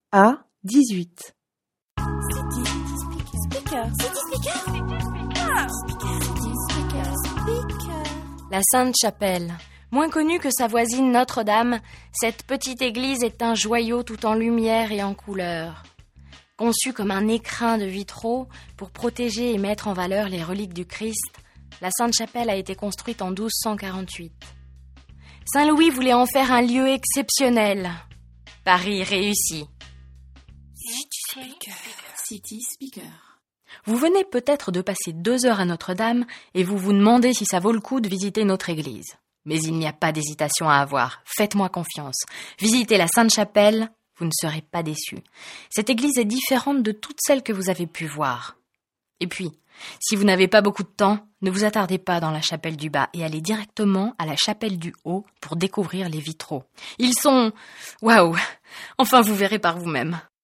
à 18. La Sainte-Chapelle. Moins connue que sa voisine Notre-Dame, cette petite église est un joyau tout en lumière et en couleurs. Conçue comme un écrin de vitraux pour protéger et mettre en valeur les reliques du Christ, la Sainte-Chapelle a été construite en 1248. Saint-Louis voulait en faire un lieu exceptionnel. Paris réussit. City Speaker. Vous venez peut-être de passer 2 heures à Notre-Dame et vous vous demandez si ça vaut le coup de visiter notre église. Mais il n'y a pas d'hésitation à avoir. Faites-moi confiance. Visitez la Sainte-Chapelle, vous ne serez pas déçus. Cette église est différente de toutes celles que vous avez pu voir. Et puis, si vous n'avez pas beaucoup de temps, ne vous attardez pas dans la chapelle du bas et allez directement à la chapelle du haut pour découvrir les vitraux. Ils sont... waouh! Enfin, vous verrez par vous-même.